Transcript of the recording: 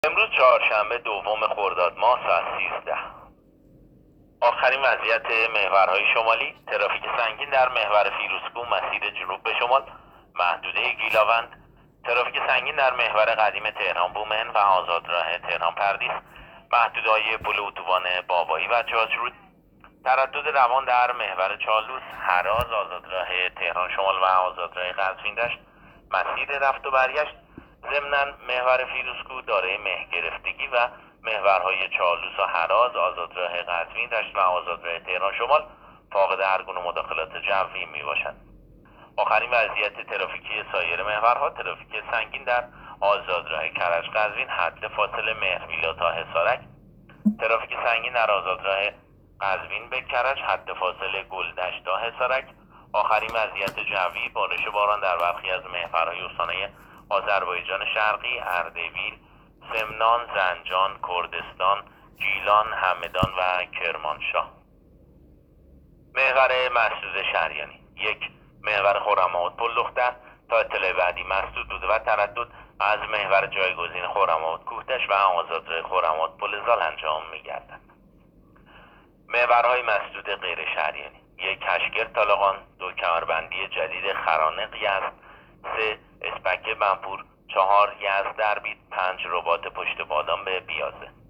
امروز چهارشنبه دوم خرداد ماه ساعت 13. آخرین وضعیت محورهای شمالی: ترافیک سنگین در محور فیروزکوه مسیر جنوب به شمال، محدوده گیلاوند. ترافیک سنگین در محور قدیم تهران بومن و آزادراه تهران پردیس، محدوده‌های پل اتوبان بابایی و جاجرود. تردد روان در محور چالوس، هراز، آزادراه تهران شمال و آزادراه قزوین دشت، مسیر رفت و برگشت. ضمناً محور فیروزکوه دارای مه گرفتگی و محورهای چالوس و هراز، آزادراه قزوین دشت و آزادراه تهران شمال فاقد هر گونه مداخلات جوی می باشند. آخرین وضعیت ترافیکی سایر محورها: ترافیک سنگین در آزادراه کرج قزوین حد فاصله مهرمیلا تا حصارک. ترافیک سنگین در آزادراه قزوین به کرج حد فاصله گلدشت تا حصارک. آخرین وضعیت جوی: بارش باران در برخی از محورهای استانهای آذربایجان شرقی، اردبیل، سمنان، زنجان، کردستان، گیلان، همدان و کرمانشاه. محور مسدود شهریانی: 1. محور خرم‌آباد پل دختر تا اطلاع بعدی مسدود بوده و تردد از محور جایگزین خرم‌آباد کوهدشت و آزادراه خرم‌آباد پل زال انجام می‌گردد. محورهای مسدود غیر شهریانی: 1. کشگر طالقان، 2. کمربندی جدید خرانق یزد، 3. اسپک بنپور، 4. یزد دربید، 5. رباط پشت بادام به بیازه.